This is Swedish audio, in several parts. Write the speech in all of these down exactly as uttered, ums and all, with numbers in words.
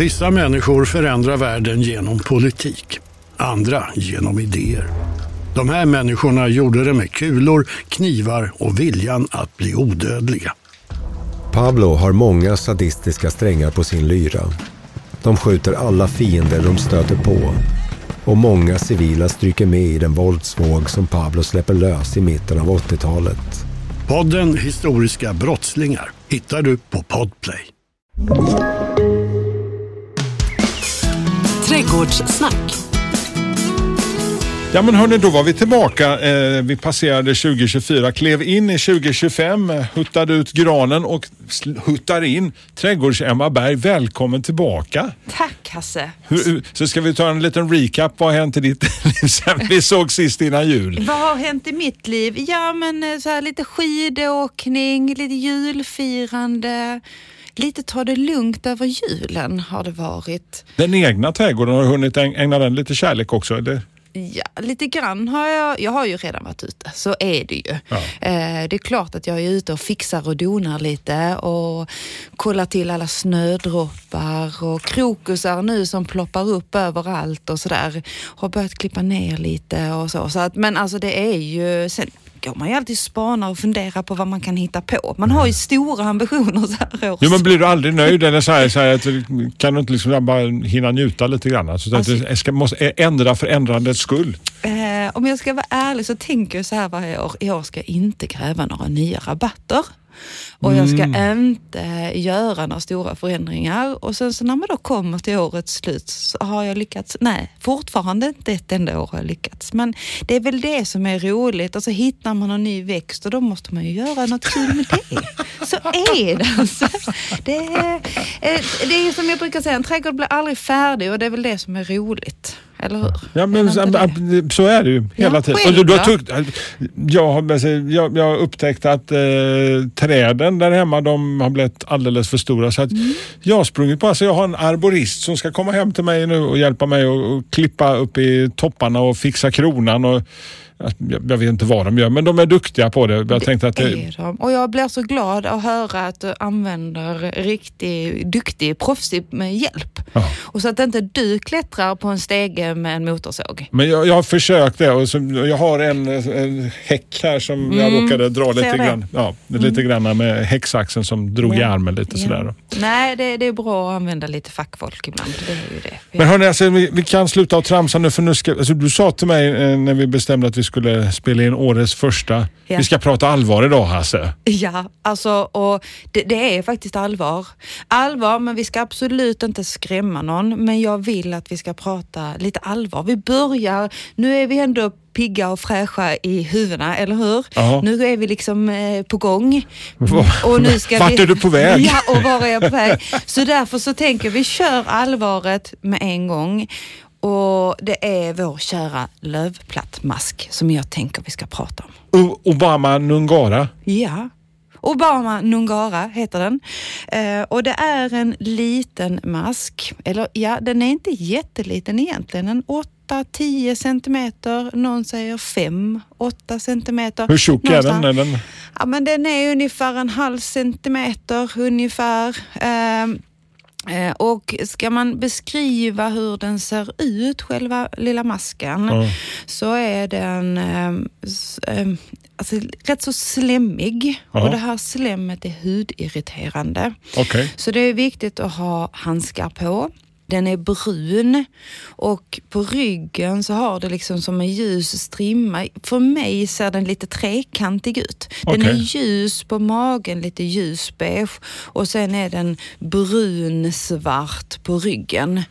Vissa människor förändrar världen genom politik, andra genom idéer. De här människorna gjorde det med kulor, knivar och viljan att bli odödliga. Pablo har många sadistiska strängar på sin lyra. De skjuter alla fiender de stöter på. Och många civila stryker med i den våldsvåg som Pablo släpper lös i mitten av åttiotalet. Podden Historiska brottslingar hittar du på Podplay. Trädgårdssnack. Ja men hörni, då var vi tillbaka. Eh, vi passerade tjugo tjugofyra, klev in i tjugo tjugofem, huttade ut granen och huttar in Trädgårds-Emma Berg. Välkommen tillbaka. Tack Hasse. Hur, så ska vi ta en liten recap. Vad har hänt i ditt liv sen vi såg sist innan jul? Vad har hänt i mitt liv? Ja men så här, lite skidåkning, lite julfirande. Lite ta det lugnt över julen har det varit. Den egna trädgården, har du hunnit ägna den lite kärlek också, eller? Ja, lite grann har jag. Jag har ju redan varit ute, så är det ju. Ja. Eh, det är klart att jag är ute och fixar och donar lite och kollar till alla snödroppar och krokusar nu som ploppar upp överallt och sådär. Har börjat klippa ner lite och så. så att, men alltså det är ju... Sen, går man ju alltid spana och fundera på vad man kan hitta på. Man har ju stora ambitioner så här års. Jo, men blir du aldrig nöjd eller så här, så här att kan du inte liksom bara hinna njuta lite grann? Så alltså, att det ska, måste ändra för ändrandets skull. Eh, om jag ska vara ärlig så tänker jag så här varje år. I år ska jag inte kräva några nya rabatter. Och jag ska Mm. inte göra några stora förändringar. Och sen så när man då kommer till årets slut så har jag lyckats. Nej, fortfarande inte ett enda år har jag lyckats. Men det är väl det som är roligt. Och så hittar man en ny växt och då måste man ju göra något kul med det. Så är det alltså. Det är, det är som jag brukar säga, en trädgård blir aldrig färdig och det är väl det som är roligt. Eller hur? Ja, men så, så är det ju hela Ja, tiden. själv, Och du, du har tyckt, jag, har, jag, jag har upptäckt att eh, träden där hemma, de har blivit alldeles för stora. Så att Mm. jag har sprungit på, alltså jag har en arborist som ska komma hem till mig nu och hjälpa mig och, och klippa upp i topparna och fixa kronan och jag, jag vet inte vad de gör, men de är duktiga på det. Jag det tänkte att det är de. Och jag blir så glad att höra att du använder riktigt duktig, proffsig med hjälp. Ja. Och så att inte du klättrar på en stege med en motorsåg. Men jag, jag har försökt det och så, jag har en, en häck här som Mm, jag råkade dra lite ser det. grann. Ja, mm. lite grann med häcksaxen som drog i Ja. armen lite Ja. sådär. Nej, det, det är bra att använda lite fackfolk ibland. Det är ju det. Men hörni, alltså, vi, vi kan sluta och tramsa nu för nu ska, alltså, du sa till mig eh, när vi bestämde att vi skulle spela in årets första. Ja. Vi ska prata allvar idag, Hasse. Ja, alltså och det, det är faktiskt allvar. Allvar, men vi ska absolut inte skrämma någon. Men jag vill att vi ska prata lite allvar. Vi börjar, nu är vi ändå pigga och fräscha i huvudena, eller hur? Ja. Nu är vi liksom eh, på gång. Va- Och nu ska Vart vi... är du på väg? Ja, och var är jag på väg? Så därför så tänker vi, kör allvaret med en gång. Och det är vår kära lövplattmask som jag tänker vi ska prata om. O- Obama Nungara. Ja, Obama Nungara heter den. Eh, och det är en liten mask. Eller ja, den är inte jätteliten egentligen. En åtta till tio centimeter. Någon säger fem åtta centimeter. Hur tjock är den? Är den? Ja, men den är ungefär en halv centimeter ungefär. Eh, Eh, och ska man beskriva hur den ser ut, själva lilla masken, Ja. så är den eh, s- eh, alltså, rätt så slemmig. Ja. Och det här slemmet är hudirriterande. Okej. Så det är viktigt att ha handskar på. Den är brun och på ryggen så har det liksom som en ljus strimma. För mig ser den lite trekantig ut. Den Okej. är ljus på magen, lite ljus beige och sen är den brun svart på ryggen.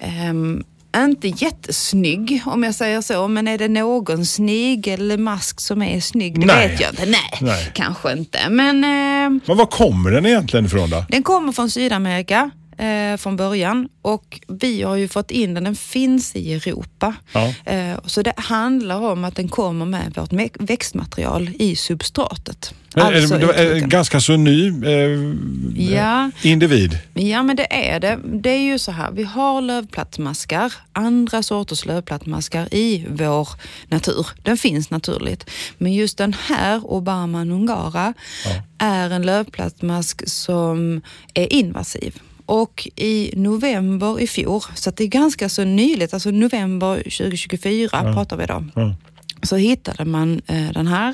Um, inte jättesnygg om jag säger så, men är det någon snigelmask som är snygg? Det Nej. vet jag inte. Nej, Nej. kanske inte. Men ehm, Men var kommer den egentligen ifrån då? den kommer från Sydamerika eh, från början och vi har ju fått in den, den finns i Europa. Ja. Eh, så det handlar om att den kommer med vårt me- växtmaterial i substratet. Men är Alltså det, det är uttrycken. ganska så ny eh, Ja. individ. Ja, men det är det. Det är ju så här, vi har lövplattmaskar, andra sorters lövplattmaskar i vår natur. Den finns naturligt. Men just den här, Obama Nungara, Ja. är en lövplattmask som är invasiv. och i november i fjol, så att det är ganska så nyligt, alltså november tjugo tjugofyra ja. pratar vi då, ja. så hittade man eh, den här.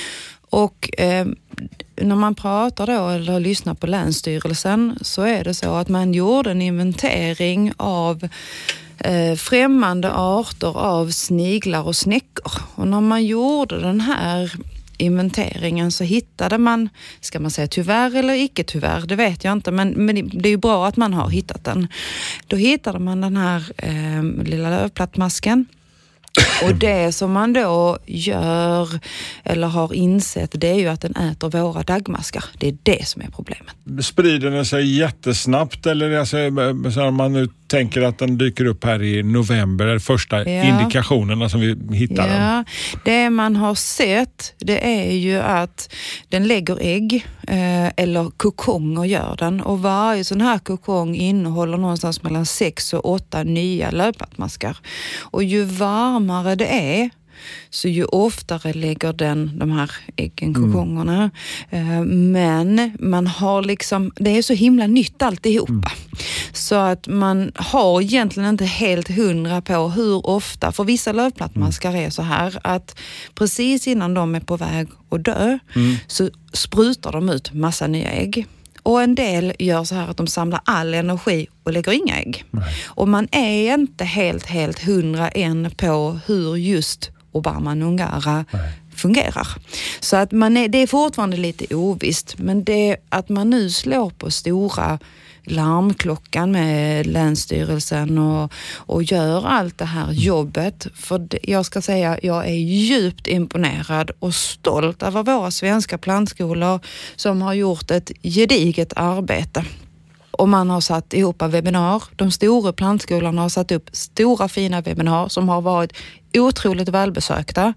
Och eh, när man pratar då eller lyssnar på Länsstyrelsen så är det så att man gjorde en inventering av eh, främmande arter av sniglar och snäckor. Och när man gjorde den här inventeringen så hittade man, ska man säga tyvärr eller icke tyvärr, det vet jag inte, men, men det är ju bra att man har hittat den. Då hittade man den här eh, lilla lövplattmasken. Och det som man då gör eller har insett, det är ju att den äter våra daggmaskar. Det är det som är problemet. Sprider den sig jättesnabbt eller alltså, så om man nu tänker att den dyker upp här i november, är första ja. indikationerna som vi hittar ja. den? Det man har sett, det är ju att den lägger ägg eh, eller kokonger gör den. Och varje sån här kokong innehåller någonstans mellan sex och åtta nya lövplattmaskar. Och ju varmare det är, så ju oftare lägger den de här äggen, kokongerna. Mm. Men man har liksom, det är så himla nytt alltihopa. Mm. Så att man har egentligen inte helt hundra på hur ofta, för vissa lövplattmaskar mm. är så här att precis innan de är på väg att dö mm. så sprutar de ut massa nya ägg. Och en del gör så här att de samlar all energi och lägger inga ägg. Nej. Och man är inte helt, helt hundra än på hur just Obama Nungara Nej. fungerar. Så att man är, det är fortfarande lite ovisst. Men det att man nu slår på stora larmklockan med Länsstyrelsen och, och gör allt det här jobbet. För det, jag ska säga, jag är djupt imponerad och stolt över våra svenska plantskolor som har gjort ett gediget arbete. Och man har satt ihop en webbinar. De stora plantskolorna har satt upp stora fina webbinar som har varit otroligt välbesökta.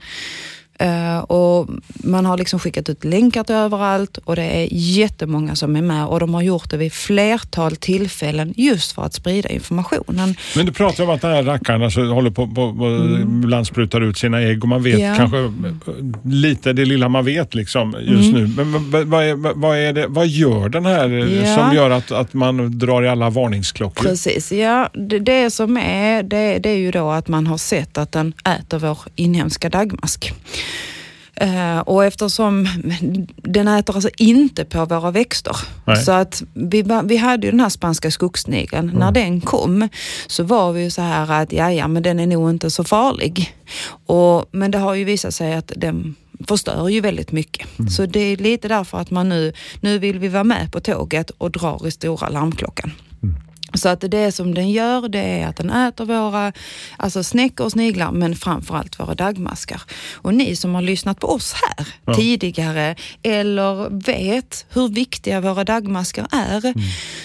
Uh, och man har liksom skickat ut länkar till överallt och det är jättemånga som är med och de har gjort det vid flertal tillfällen just för att sprida informationen. Men du pratar om att den här rackarna alltså, håller på, på, på mm. ibland sprutar ut sina ägg och man vet ja. kanske lite det lilla man vet liksom just mm. nu. Men vad, vad, är, vad, är det, vad gör den här ja. som gör att, att man drar i alla varningsklockor? Precis, ja. Det, det som är, det, det är ju då att man har sett att den äter vår inhemska daggmask. Uh, och eftersom den äter alltså inte på våra växter. Nej. Så att vi, vi hade ju den här spanska skogssnigeln. Mm. När den kom så var vi ju så här att ja, ja men den är nog inte så farlig. Och, men det har ju visat sig att den förstör ju väldigt mycket. Mm. Så det är lite därför att man nu, nu vill vi vara med på tåget och drar i stora larmklockan. Mm. Så att det som den gör, det är att den äter våra alltså snäckor och sniglar, men framförallt våra daggmaskar. Och ni som har lyssnat på oss här ja. tidigare eller vet hur viktiga våra daggmaskar är, mm.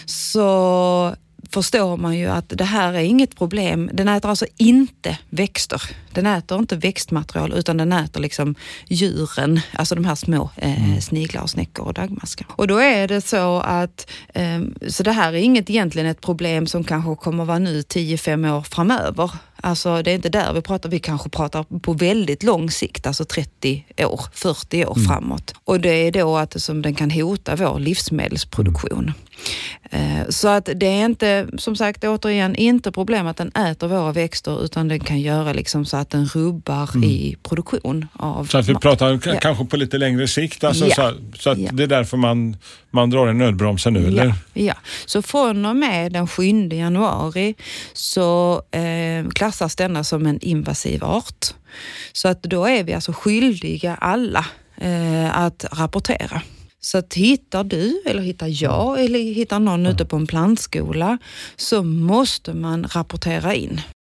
så förstår man ju att det här är inget problem. Den äter alltså inte växter. Den äter inte växtmaterial utan den äter liksom djuren, alltså de här små eh, mm. sniglar och snäckor och daggmaskar. Och då är det så att eh, så det här är inget egentligen ett problem som kanske kommer vara nu tio fem år framöver. Alltså det är inte där vi pratar, vi kanske pratar på väldigt lång sikt, alltså trettio år, fyrtio år mm. framåt. Och det är då att det, som den kan hota vår livsmedelsproduktion. Mm. Så att det är inte, som sagt återigen, inte problem att den äter våra växter utan den kan göra liksom så att den rubbar mm. i produktion av så att vi mat. pratar k- ja. kanske på lite längre sikt alltså, ja. så, så att ja. det är därför man, man drar en nödbromsen nu, ja. eller? Ja, så från och med den sjunde januari så eh, klassas denna som en invasiv art. Så att då är vi alltså skyldiga alla eh, att rapportera. Så att hittar du eller hittar jag eller hittar någon mm. ute på en plantskola så måste man rapportera in.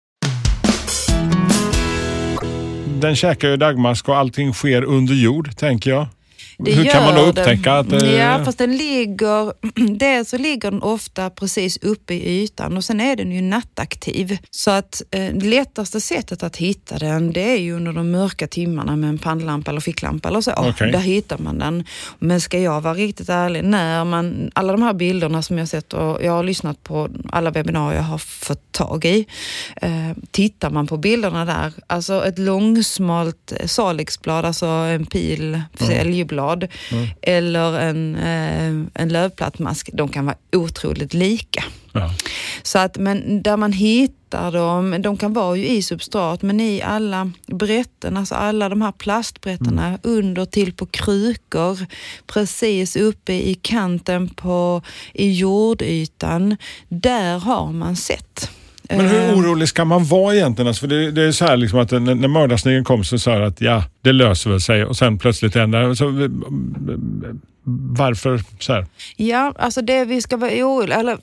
Den käkar ju daggmask och allting sker under jord, tänker jag. Det Hur kan man då upptäcka den. att det... Ja, fast den ligger... Dels så ligger den ofta precis uppe i ytan och sen är den ju nattaktiv. Så att eh, det lättaste sättet att hitta den, det är ju under de mörka timmarna med en pannlampa eller ficklampa eller så. Okay. Där hittar man den. Men ska jag vara riktigt ärlig, när man... Alla de här bilderna som jag sett och jag har lyssnat på alla webbinarier jag har fått tag i. Eh, tittar man på bilderna där, alltså ett långsmalt salixblad, alltså en pil, säljblad. blad mm. eller en, eh, en lövplattmask, de kan vara otroligt lika. Ja. Så att, men där man hittar dem, de kan vara ju i substrat, men i alla brätten, alltså alla de här plastbrätterna mm. under till på krukor, precis uppe i kanten på i jordytan, där har man sett. Men hur orolig ska man vara egentligen? Alltså, för det, det är så här liksom att när, när mördarsnigeln kom så sa att ja, det löser väl sig och sen plötsligt ändrar så varför så här? Ja, alltså det vi ska vara oroliga, eller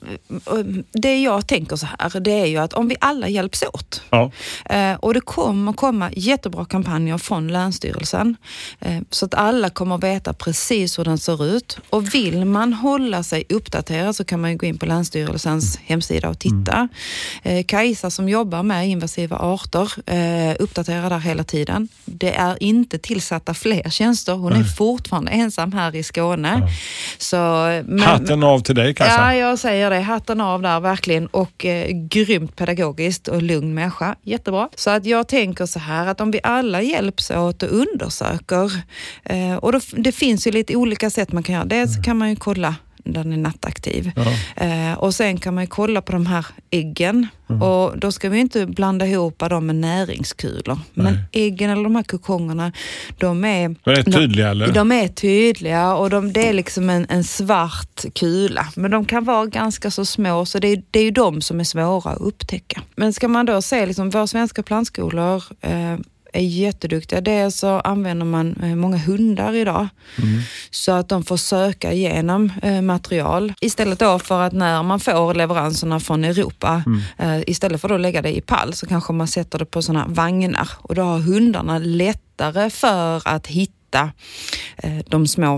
det jag tänker så här, det är ju att om vi alla hjälps åt ja. eh, och det kommer komma jättebra kampanjer från Länsstyrelsen eh, så att alla kommer veta precis hur den ser ut, och vill man hålla sig uppdaterad så kan man ju gå in på Länsstyrelsens mm. hemsida och titta. Mm. Eh, Kajsa som jobbar med invasiva arter eh, uppdaterar där hela tiden. Det är inte tillsatta fler tjänster, hon Nej. är fortfarande ensam här i Skåne. Ja. Så, men, hatten av till dig, Kajsa. Ja, jag säger det. Hatten av där verkligen, och eh, grymt pedagogiskt och lugn människa. Jättebra. Så att jag tänker så här att om vi alla hjälps åt och undersöker eh, och då, det finns ju lite olika sätt man kan göra. Dels kan man ju kolla den är nattaktiv. Ja. Eh, och sen kan man ju kolla på de här äggen. Mm. Och då ska vi inte blanda ihop dem med näringskulor. Nej. Men äggen eller de här kokongerna, de är... De är tydliga, de, eller? De är tydliga och de, det är liksom en, en svart kula. Men de kan vara ganska så små, så det är, det är ju de som är svåra att upptäcka. Men ska man då se liksom våra svenska plantskolor... Eh, är jätteduktiga. Dels så använder man många hundar idag mm. så att de får söka igenom eh, material. Istället då för att när man får leveranserna från Europa mm. eh, istället för att lägga det i pall så kanske man sätter det på sådana vagnar, och då har hundarna lättare för att hitta eh, de små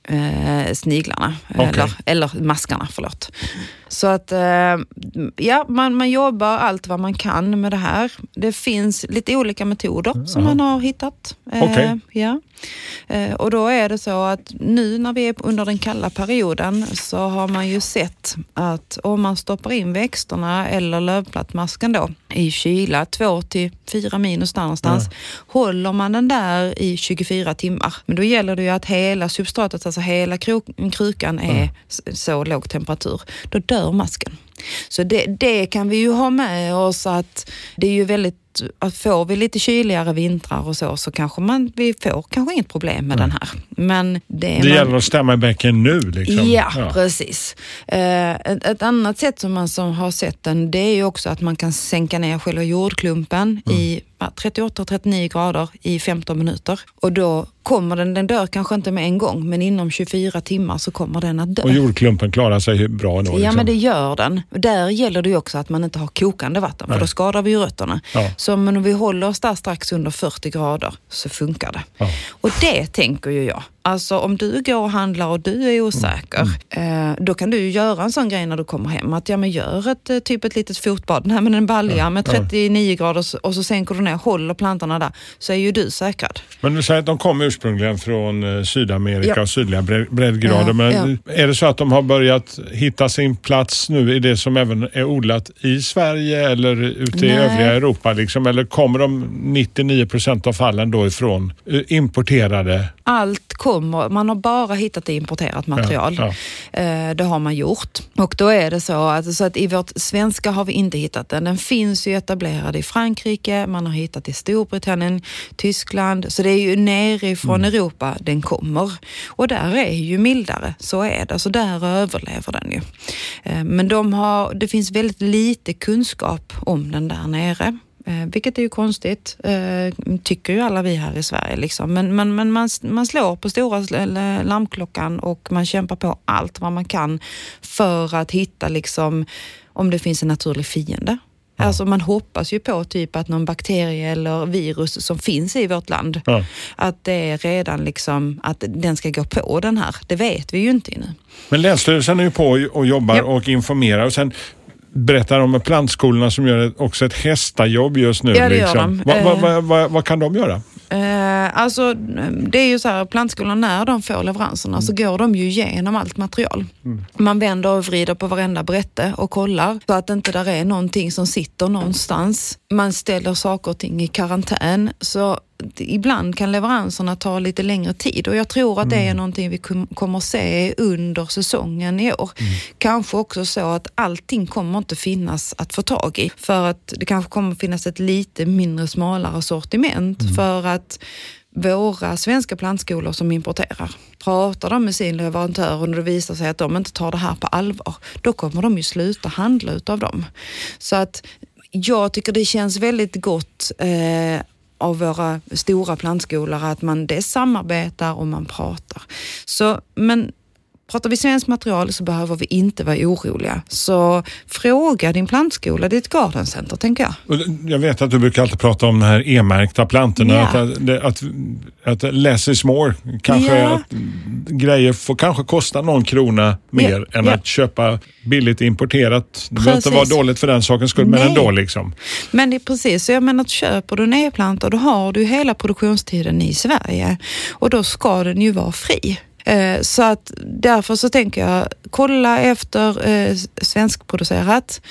eh, sniglarna okay. eller, eller maskarna, förlåt. Så att eh, ja, man, man jobbar allt vad man kan med det här. Det finns lite olika metoder mm. som man har hittat. Eh, okay. ja. eh, och då är det så att nu när vi är under den kalla perioden så har man ju sett att om man stoppar in växterna eller lövplattmasken då i kyla, två till fyra minus där någonstans, mm. håller man den där i tjugofyra timmar. Men då gäller det ju att hela substratet, alltså hela krok- krukan är mm. så låg temperatur. Då dör masken. Så det, det kan vi ju ha med oss, att det är ju väldigt, att får vi lite kyligare vintrar och så, så kanske man, vi får kanske inget problem med mm. den här. Men det, det man, gäller att stämma i bäcken nu liksom. Ja, ja. precis. Eh, ett, ett annat sätt som man som har sett den, det är ju också att man kan sänka ner själva jordklumpen mm. i trettioåtta till trettionio grader i femton minuter. Och då kommer den, den dör kanske inte med en gång, men inom tjugofyra timmar så kommer den att dö. Och jordklumpen klarar sig bra då? Liksom. Ja, men det gör den. Där gäller det ju också att man inte har kokande vatten, för Nej. Då skadar vi ju rötterna. Ja. Så men om vi håller oss där strax under fyrtio grader så funkar det. Ja. Och det tänker ju jag. Alltså om du går och handlar och du är osäker, mm. eh, då kan du ju göra en sån grej när du kommer hem. Att ja, men gör ett typ ett litet fotbad här med en balja ja. med trettionio grader och så sänker du ner, håller plantorna där, så är ju du säkrad. Men du säger att de kommer ursprungligen från Sydamerika ja. och sydliga breddgrader. Ja, men ja. är det så att de har börjat hitta sin plats nu i det som även är odlat i Sverige eller ute i Nej. övriga Europa liksom? Eller kommer de nittionio procent av fallen då ifrån importerade? Allt kommer, man har bara hittat det importerat material. Ja, ja. Det har man gjort. Och då är det så att, så att i vårt svenska har vi inte hittat den. Den finns ju etablerad i Frankrike, man har hittat i Storbritannien, Tyskland. Så det är ju nerifrån mm. Europa den kommer. Och där är ju mildare, så är det. Så där överlever den ju. Men de har, det finns väldigt lite kunskap om den där nere. Eh, vilket är ju konstigt, eh, tycker ju alla vi här i Sverige liksom. Men, men, men man, man slår på stora larmklockan och man kämpar på allt vad man kan för att hitta liksom, om det finns en naturlig fiende. Ja. Alltså man hoppas ju på typ att någon bakterie eller virus som finns i vårt land, ja. att det är redan liksom, att den ska gå på den här. Det vet vi ju inte nu. Men Länsstyrelsen är ju på och jobbar ja. och informerar, och sen berättar om plantskolorna som gör också ett hästajobb just nu. Ja, det liksom. gör de. Vad, vad, vad, vad, vad kan de göra? Eh, alltså det är ju så här, plantskolan när de får leveranserna mm. så går de ju igenom allt material. Mm. Man vänder och vrider på varenda brätte och kollar så att inte där är någonting som sitter någonstans. Man ställer saker och ting i karantän, så ibland kan leveranserna ta lite längre tid och jag tror att det är Mm. någonting vi kom, kommer se under säsongen i år. Mm. Kanske också så att allting kommer inte finnas att få tag i för att det kanske kommer finnas ett lite mindre smalare sortiment Mm. för att våra svenska plantskolor som importerar, pratar de med sin leverantör och det visar sig att de inte tar det här på allvar, då kommer de ju sluta handla utav dem. Så att jag tycker det känns väldigt gott eh, av våra stora plantskolor att man det samarbetar och man pratar. Så, men pratar vi svensk material så behöver vi inte vara oroliga. Så fråga din plantskola, ditt garden center, tänker jag. Jag vet att du brukar alltid prata om de här e-märkta plantorna. Ja. Att, att, att, att less is more. Kanske Ja. att grejer får kanske kosta någon krona mer Ja. än Ja. att köpa billigt importerat. Det behöver inte vara Precis. dåligt för den sakens skull, men Nej. ändå liksom. Men det är precis, så jag menar att köper du en e-planta då har du hela produktionstiden i Sverige och då ska den ju vara fri. Eh, Så att därför så tänker jag kolla efter eh, svenskproducerat,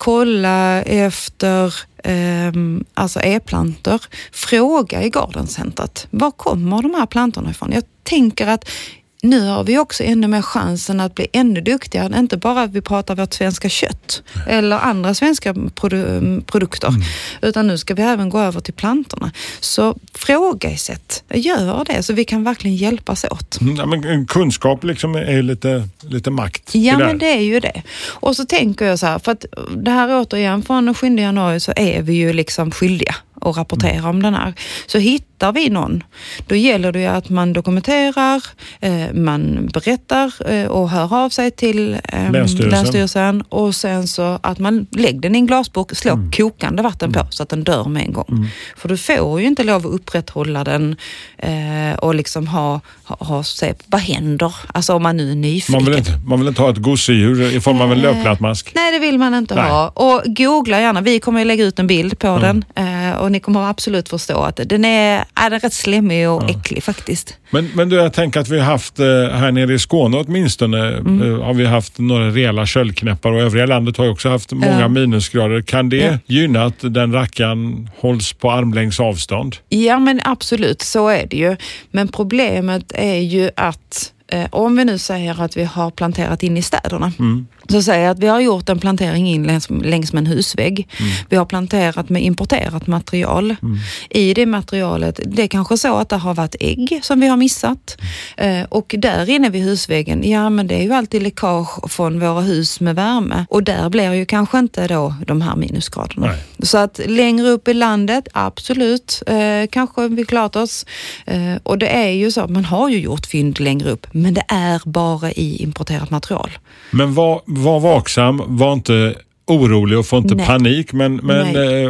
kolla efter eh, alltså e-plantor, fråga i gardencentret, var kommer de här plantorna ifrån? Jag tänker att nu har vi också ännu mer chansen att bli ännu duktigare. Inte bara att vi pratar vårt svenska kött eller andra svenska produ- produkter. Mm. Utan nu ska vi även gå över till plantorna. Så fråga i sätt. Gör det så vi kan verkligen hjälpas åt. Ja, men kunskap liksom är ju lite, lite makt. Ja, det men det är ju det. Och så tänker jag så här, för att det här återigen från den sjunde januari så är vi ju liksom skyldiga och rapportera mm. om den här. Så hittar vi någon, då gäller det ju att man dokumenterar, eh, man berättar eh, och hör av sig till eh, Länsstyrelsen. Länsstyrelsen och sen så att man lägger den i en glasburk, slår mm. kokande vatten mm. på så att den dör med en gång. Mm. För du får ju inte lov att upprätthålla den eh, och liksom ha, ha, ha se, vad händer? Alltså om man nu är nyfiken. Man vill inte, man vill inte ha ett gosedjur i form av en eh, löpplattmask. Nej, det vill man inte Nej. ha. Och googla gärna, vi kommer att lägga ut en bild på mm. den eh, och ni kommer absolut förstå att den är, är den rätt slemmig och ja. äcklig faktiskt. Men, men du, jag tänker att vi har haft här nere i Skåne åtminstone mm. har vi haft några rejäla köldknäppar och övriga landet har ju också haft många ja. minusgrader. Kan det ja. gynna att den rackan hålls på armlängds avstånd? Ja, men absolut, så är det ju. Men problemet är ju att eh, om vi nu säger att vi har planterat in i städerna mm. så säger jag att vi har gjort en plantering in längs, längs med en husvägg. Mm. Vi har planterat med importerat material. Mm. I det materialet, det är kanske så att det har varit ägg som vi har missat. Mm. Eh, och där inne vid husväggen, ja men det är ju alltid läckage från våra hus med värme. Och där blir ju kanske inte då de här minusgraderna. Nej. Så att längre upp i landet, absolut, eh, kanske vi klarat oss. Eh, och det är ju så att man har ju gjort fynd längre upp, men det är bara i importerat material. Men vad var vaksam, var inte orolig och få inte Nej. panik, men, men äh,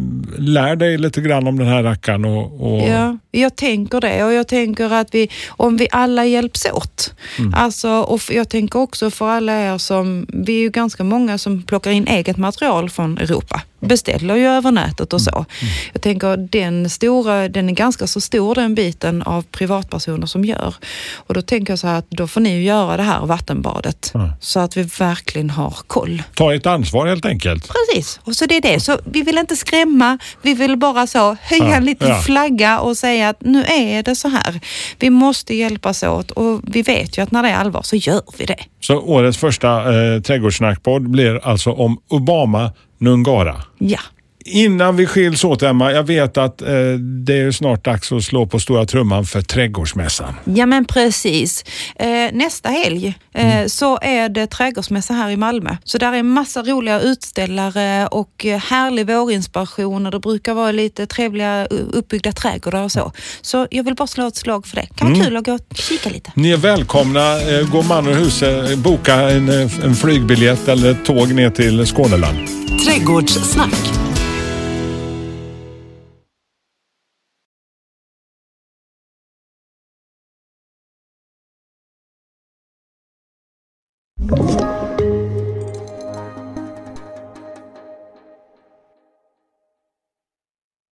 lär dig lite grann om den här rackaren. Och, och... Ja, jag tänker det och jag tänker att vi, om vi alla hjälps åt, mm. alltså, och jag tänker också för alla er som, vi är ju ganska många som plockar in eget material från Europa. Beställer ju över nätet och så. Mm. Jag tänker den stora, den är ganska så stor den biten av privatpersoner som gör. Och då tänker jag så här att då får ni ju göra det här vattenbadet. Mm. Så att vi verkligen har koll. Ta ett ansvar helt enkelt. Precis. Och så det är det. Så vi vill inte skrämma. Vi vill bara så höja ja. en liten ja. flagga och säga att nu är det så här. Vi måste hjälpas åt och vi vet ju att när det är allvar så gör vi det. Så årets första eh, trädgårdssnackpodd blir alltså om Obama Nungara. Ja. Innan vi skiljs åt, Emma, jag vet att eh, det är snart dags att slå på stora trumman för trädgårdsmässan. Ja, men precis. Eh, nästa helg eh, mm. så är det trädgårdsmässa här i Malmö. Så där är massa roliga utställare och eh, härlig vårinspiration och det brukar vara lite trevliga uppbyggda trädgårdar och så. Så jag vill bara slå ett slag för det. Kan vara mm. kul att gå och kika lite. Ni är välkomna. Eh, gå man ur huset, boka en, en flygbiljett eller ett tåg ner till Skåneland. Trädgårdssnack.